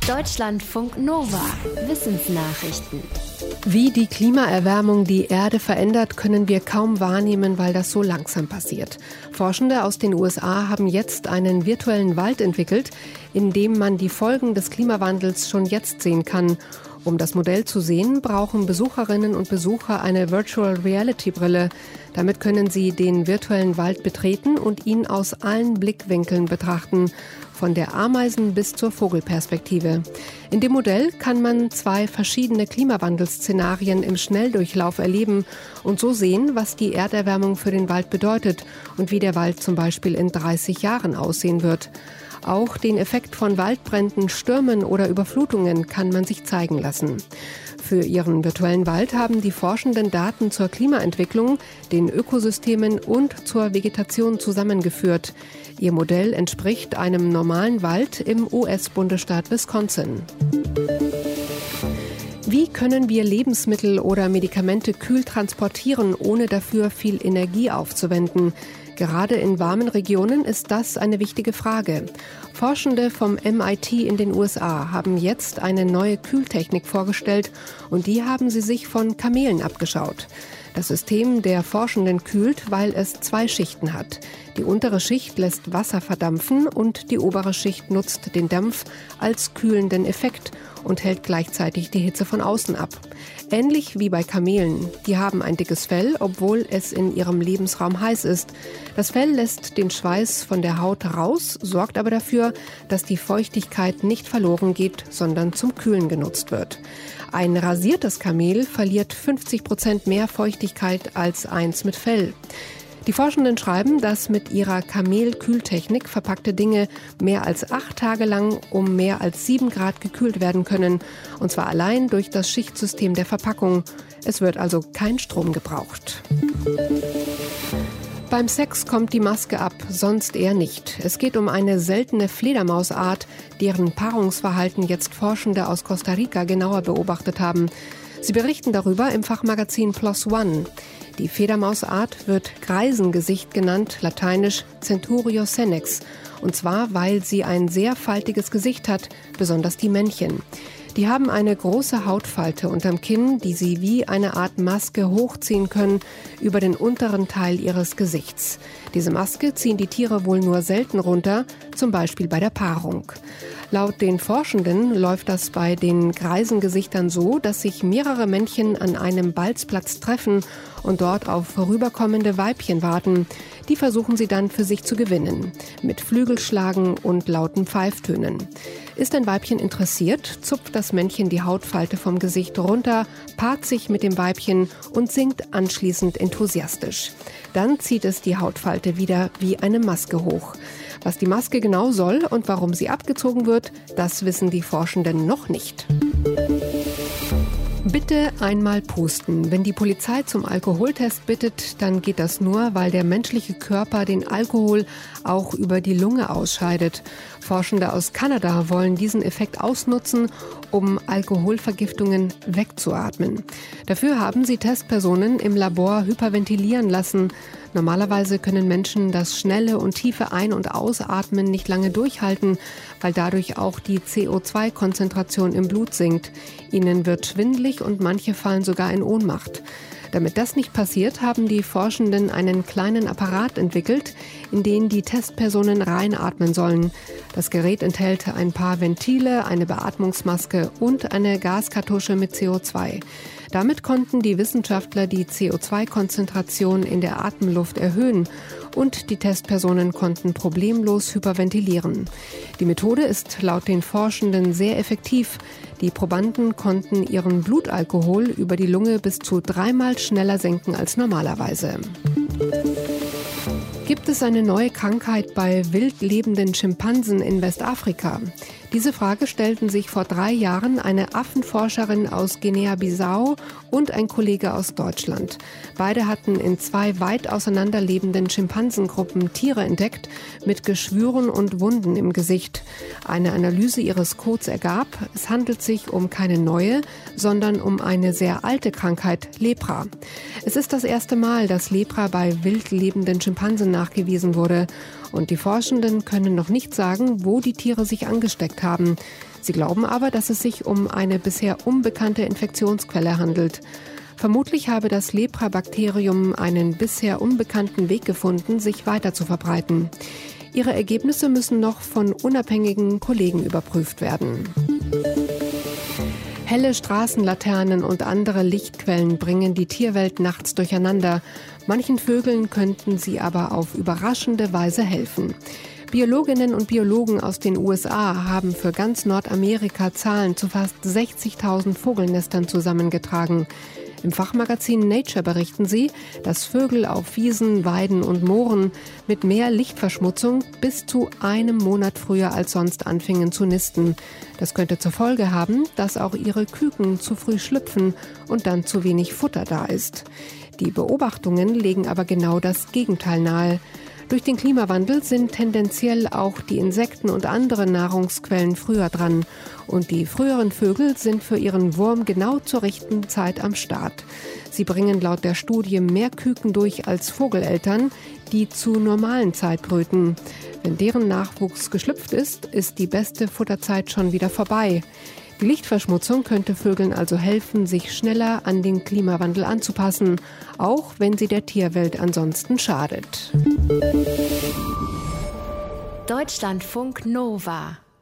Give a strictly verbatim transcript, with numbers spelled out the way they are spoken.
Deutschlandfunk Nova. Wissensnachrichten. Wie die Klimaerwärmung die Erde verändert, können wir kaum wahrnehmen, weil das so langsam passiert. Forschende aus den U S A haben jetzt einen virtuellen Wald entwickelt, in dem man die Folgen des Klimawandels schon jetzt sehen kann. Um das Modell zu sehen, brauchen Besucherinnen und Besucher eine Virtual Reality Brille. Damit können sie den virtuellen Wald betreten und ihn aus allen Blickwinkeln betrachten, von der Ameisen- bis zur Vogelperspektive. In dem Modell kann man zwei verschiedene Klimawandelszenarien im Schnelldurchlauf erleben und so sehen, was die Erderwärmung für den Wald bedeutet und wie der Wald zum Beispiel in dreißig Jahren aussehen wird. Auch den Effekt von Waldbränden, Stürmen oder Überflutungen kann man sich zeigen lassen. Für ihren virtuellen Wald haben die Forschenden Daten zur Klimaentwicklung, den Ökosystemen und zur Vegetation zusammengeführt. Ihr Modell entspricht einem normalen Wald im U S-Bundesstaat Wisconsin. Wie können wir Lebensmittel oder Medikamente kühl transportieren, ohne dafür viel Energie aufzuwenden? Gerade in warmen Regionen ist das eine wichtige Frage. Forschende vom M I T in den U S A haben jetzt eine neue Kühltechnik vorgestellt und die haben sie sich von Kamelen abgeschaut. Das System der Forschenden kühlt, weil es zwei Schichten hat. Die untere Schicht lässt Wasser verdampfen und die obere Schicht nutzt den Dampf als kühlenden Effekt und hält gleichzeitig die Hitze von außen ab. Ähnlich wie bei Kamelen. Die haben ein dickes Fell, obwohl es in ihrem Lebensraum heiß ist. Das Fell lässt den Schweiß von der Haut raus, sorgt aber dafür, dass die Feuchtigkeit nicht verloren geht, sondern zum Kühlen genutzt wird. Ein rasiertes Kamel verliert fünfzig Prozent mehr Feuchtigkeit als eins mit Fell. Die Forschenden schreiben, dass mit ihrer Kamel-Kühltechnik verpackte Dinge mehr als acht Tage lang um mehr als sieben Grad gekühlt werden können. Und zwar allein durch das Schichtsystem der Verpackung. Es wird also kein Strom gebraucht. Beim Sex kommt die Maske ab, sonst eher nicht. Es geht um eine seltene Fledermausart, deren Paarungsverhalten jetzt Forschende aus Costa Rica genauer beobachtet haben. Sie berichten darüber im Fachmagazin PLOS ONE. Die Fledermausart wird Greisengesicht genannt, lateinisch Centurio senex. Und zwar, weil sie ein sehr faltiges Gesicht hat, besonders die Männchen. Die haben eine große Hautfalte unterm Kinn, die sie wie eine Art Maske hochziehen können über den unteren Teil ihres Gesichts. Diese Maske ziehen die Tiere wohl nur selten runter, zum Beispiel bei der Paarung. Laut den Forschenden läuft das bei den Greisengesichtern so, dass sich mehrere Männchen an einem Balzplatz treffen und dort auf vorüberkommende Weibchen warten. Die versuchen sie dann für sich zu gewinnen, mit Flügelschlagen und lauten Pfeiftönen. Ist ein Weibchen interessiert, zupft das Männchen die Hautfalte vom Gesicht runter, paart sich mit dem Weibchen und singt anschließend enthusiastisch. Dann zieht es die Hautfalte wieder wie eine Maske hoch. Was die Maske genau soll und warum sie abgezogen wird, das wissen die Forschenden noch nicht. Bitte einmal pusten. Wenn die Polizei zum Alkoholtest bittet, dann geht das nur, weil der menschliche Körper den Alkohol auch über die Lunge ausscheidet. Forschende aus Kanada wollen diesen Effekt ausnutzen, um Alkoholvergiftungen wegzuatmen. Dafür haben sie Testpersonen im Labor hyperventilieren lassen. Normalerweise können Menschen das schnelle und tiefe Ein- und Ausatmen nicht lange durchhalten, weil dadurch auch die C O zwei Konzentration im Blut sinkt. Ihnen wird schwindelig und manche fallen sogar in Ohnmacht. Damit das nicht passiert, haben die Forschenden einen kleinen Apparat entwickelt, in den die Testpersonen reinatmen sollen. Das Gerät enthält ein paar Ventile, eine Beatmungsmaske und eine Gaskartusche mit C O zwei. Damit konnten die Wissenschaftler die C O zwei Konzentration in der Atemluft erhöhen und die Testpersonen konnten problemlos hyperventilieren. Die Methode ist laut den Forschenden sehr effektiv. Die Probanden konnten ihren Blutalkohol über die Lunge bis zu dreimal schneller senken als normalerweise. Gibt es eine neue Krankheit bei wild lebenden Schimpansen in Westafrika? Diese Frage stellten sich vor drei Jahren eine Affenforscherin aus Guinea-Bissau und ein Kollege aus Deutschland. Beide hatten in zwei weit auseinanderlebenden Schimpansengruppen Tiere entdeckt mit Geschwüren und Wunden im Gesicht. Eine Analyse ihres Kots ergab, es handelt sich um keine neue, sondern um eine sehr alte Krankheit, Lepra. Es ist das erste Mal, dass Lepra bei wild lebenden Schimpansen nachgewiesen wurde. Und die Forschenden können noch nicht sagen, wo die Tiere sich angesteckt haben. Sie glauben aber, dass es sich um eine bisher unbekannte Infektionsquelle handelt. Vermutlich habe das Lepra-Bakterium einen bisher unbekannten Weg gefunden, sich weiter zu verbreiten. Ihre Ergebnisse müssen noch von unabhängigen Kollegen überprüft werden. Helle Straßenlaternen und andere Lichtquellen bringen die Tierwelt nachts durcheinander. Manchen Vögeln könnten sie aber auf überraschende Weise helfen. Biologinnen und Biologen aus den U S A haben für ganz Nordamerika Zahlen zu fast sechzigtausend Vogelnestern zusammengetragen. Im Fachmagazin Nature berichten sie, dass Vögel auf Wiesen, Weiden und Mooren mit mehr Lichtverschmutzung bis zu einem Monat früher als sonst anfingen zu nisten. Das könnte zur Folge haben, dass auch ihre Küken zu früh schlüpfen und dann zu wenig Futter da ist. Die Beobachtungen legen aber genau das Gegenteil nahe. Durch den Klimawandel sind tendenziell auch die Insekten und andere Nahrungsquellen früher dran. Und die früheren Vögel sind für ihren Wurm genau zur rechten Zeit am Start. Sie bringen laut der Studie mehr Küken durch als Vogeleltern, die zu normalen Zeit brüten. Wenn deren Nachwuchs geschlüpft ist, ist die beste Futterzeit schon wieder vorbei. Die Lichtverschmutzung könnte Vögeln also helfen, sich schneller an den Klimawandel anzupassen, auch wenn sie der Tierwelt ansonsten schadet. Deutschlandfunk Nova